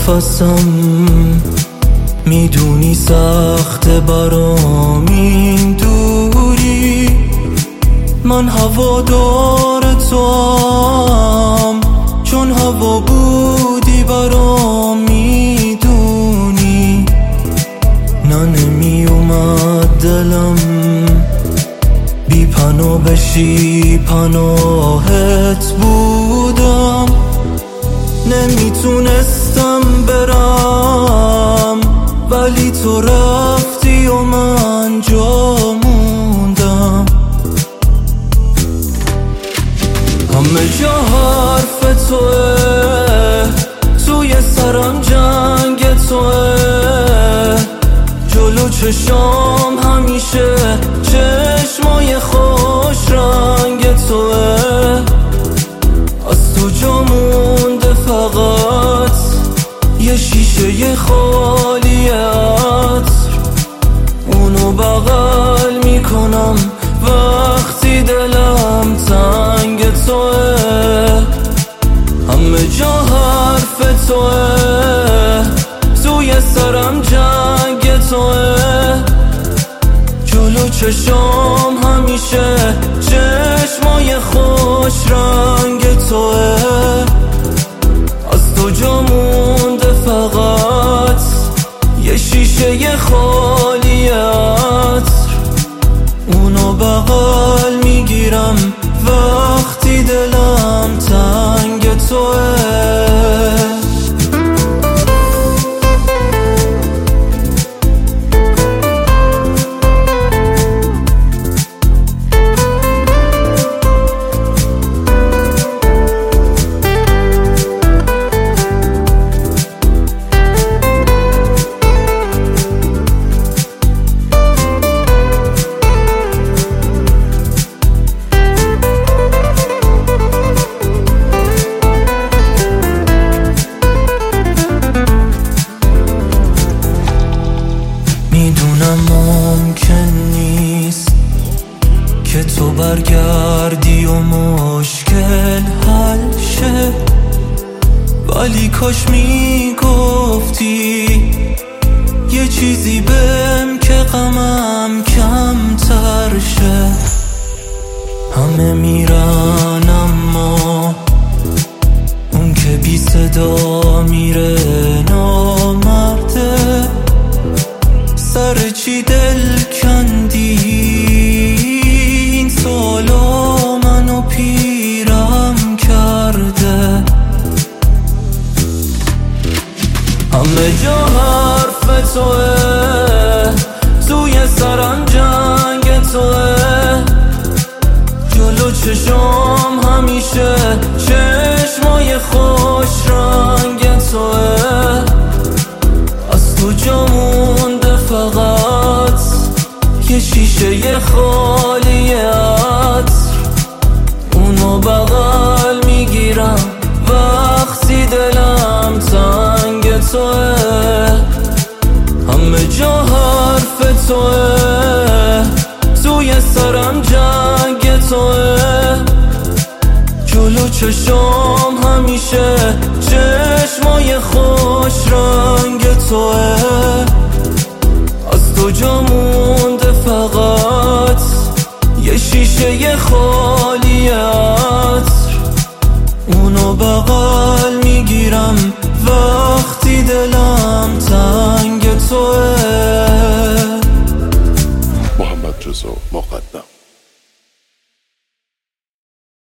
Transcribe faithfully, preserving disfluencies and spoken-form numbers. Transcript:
نفسم، میدونی سخت برام این دوری. من هوادار توام چون هوا بودی برام، میدونی. نه نمی اومد دلم بی پناه بشی، پناهت بودم. نمیتونستم برم ولی تو رفتی و من جا موندم. همه جا حرف توه، توی سرم جنگ توه. جلو چشام همیشه چشمای خوش رنگ توه. از تو جا مونده فقط یه شیشه خالی عطر، اونو بغل میکنم وقتی دلم تنگ توه. همه جا حرف توه، توی سرم جنگ توه. جلو چشام همیشه چشمای خوش رنگ توه. از تو جا مونده فقط یه شیشه خالی عطر، اونو بغل میگیرم وقتی دلم تنگ توه. میدونم ممکن نیست که تو برگردی و مشکل حل شه، ولی کاش میگفتی یه چیزی بهم که غمم کمتر شه. همه میرن اما اون که بی صدا میره نامرده. سر چی دل کندی این سالا منو پیرم کرده. همه جا حرف توه، توی سرم جنگ توه. جلو چشام همیشه چشمای خوش رنگ توه. از تو جا مونده فقط یه شیشه خالی عطر، اونو بغل میگیرم وقتی دلم تنگ توه. همه جا حرف توه، توی سرم جنگ توه. جلو چشام همیشه چشمای خوش رنگ توه. از تو جا مونده فقط یه شیشه خالی عطر، اونو بغل میگیرم وقتی دلم تنگ توه. محمد رضا